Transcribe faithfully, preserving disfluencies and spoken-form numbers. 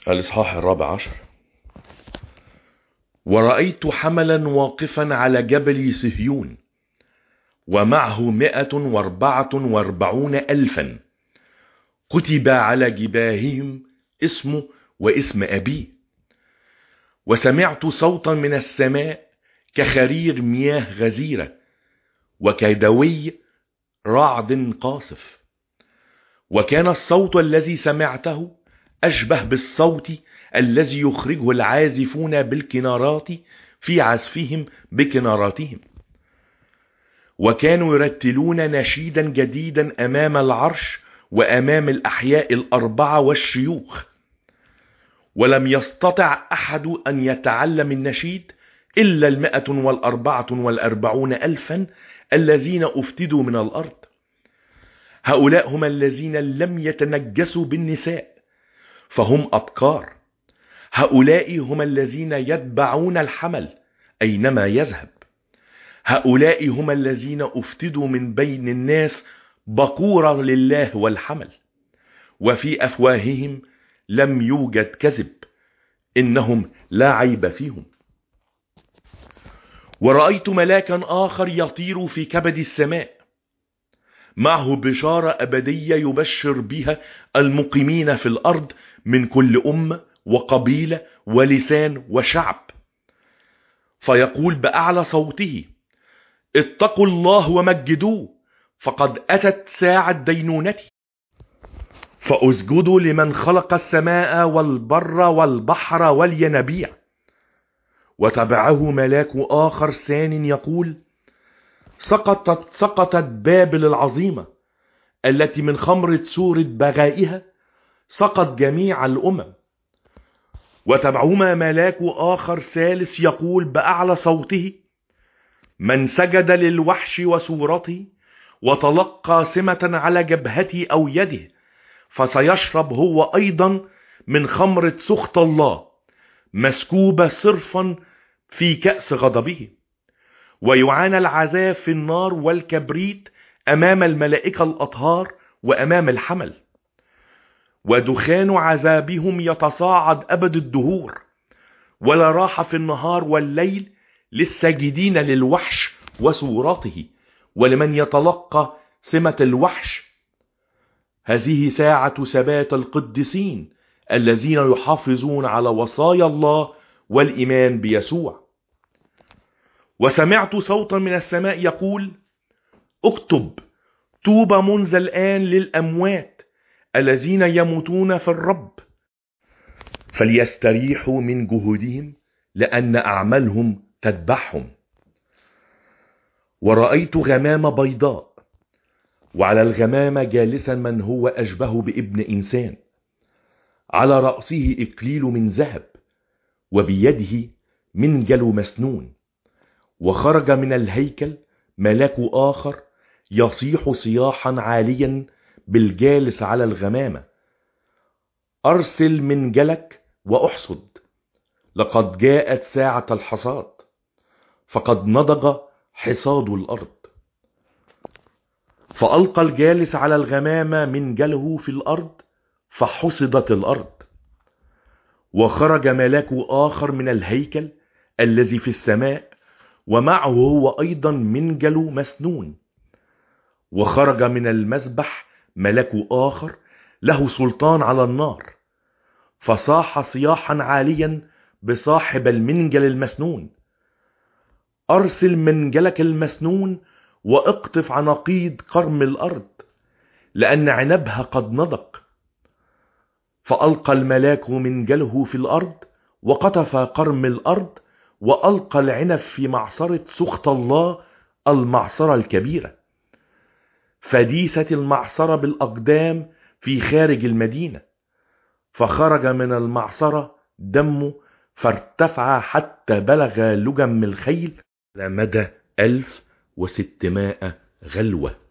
الإصحاح الرابع عشر. ورأيت حملا واقفا على جبل صهيون، ومعه مئة واربعة واربعون ألفا، كتب على جباههم اسمه واسم أبيه. وسمعت صوتا من السماء كخرير مياه غزيرة، وكدوي رعد قاصف. وكان الصوت الذي سمعته أشبه بالصوت الذي يخرجه العازفون بالكنارات في عزفهم بكناراتهم. وكانوا يرتلون نشيدا جديدا أمام العرش وأمام الأحياء الأربعة والشيوخ. ولم يستطع أحد أن يتعلم النشيد إلا المئة والأربعة والأربعون ألفا الذين أفتدوا من الأرض. هؤلاء هم الذين لم يتنجسوا بالنساء، فهم أبكار. هؤلاء هم الذين يتبعون الحمل أينما يذهب. هؤلاء هم الذين أفتدوا من بين الناس بقورا لله والحمل، وفي أفواههم لم يوجد كذب، إنهم لا عيب فيهم. ورأيت ملاكا آخر يطير في كبد السماء، معه بشارة أبدية يبشر بها المقيمين في الأرض من كل أمة وقبيلة ولسان وشعب. فيقول بأعلى صوته: اتقوا الله ومجدوه، فقد أتت ساعة دينونتي. فأسجدوا لمن خلق السماء والبر والبحر والينابيع. وتبعه ملاك آخر ثان يقول: سقطت سقطت بابل العظيمة، التي من خمرة سورة بغائها سقط جميع الأمم. وتبعهما ملاك آخر ثالث يقول بأعلى صوته: من سجد للوحش وصورته وتلقى سمة على جبهته أو يده، فسيشرب هو أيضا من خمرة سخط الله، مسكوبة صرفا في كأس غضبه. ويعانى العذاب في النار والكبريت أمام الملائكة الأطهار وأمام الحمل. ودخان عذابهم يتصاعد أبد الدهور، ولا راحة في النهار والليل للساجدين للوحش وصورته ولمن يتلقى سمة الوحش. هذه ساعة ثبات القديسين الذين يحافظون على وصايا الله والإيمان بيسوع. وسمعت صوتا من السماء يقول: اكتب: طوبى منذ الآن للأموات الذين يموتون في الرب، فليستريحوا من جهودهم، لأن أعمالهم تتبعهم. ورأيت غمامة بيضاء، وعلى الغمامة جالسا من هو أشبه بابن إنسان، على رأسه إكليل من ذهب، وبيده منجل مسنون. وخرج من الهيكل ملاك آخر يصيح صياحا عاليا بالجالس على الغمامة: أرسل منجلك وأحصد، لقد جاءت ساعة الحصاد، فقد نضج حصاد الأرض. فألقى الجالس على الغمامة منجله في الأرض، فحصدت الأرض. وخرج ملاك آخر من الهيكل الذي في السماء، ومعه هو أيضا منجل مسنون. وخرج من المذبح ملاك آخر له سلطان على النار، فصاح صياحا عاليا بصاحب المنجل المسنون: أرسل منجلك المسنون واقطف عناقيد قرم الأرض، لأن عنبها قد نضج. فألقى الملاك منجله في الأرض، وقطف قرم الأرض، وألقى العنب في معصرة سخط الله، المعصرة الكبيرة. فديست المعصرة بالأقدام في خارج المدينة، فخرج من المعصرة دمه، فارتفع حتى بلغ لجم الخيل على مدى ألف وستمائة غلوة.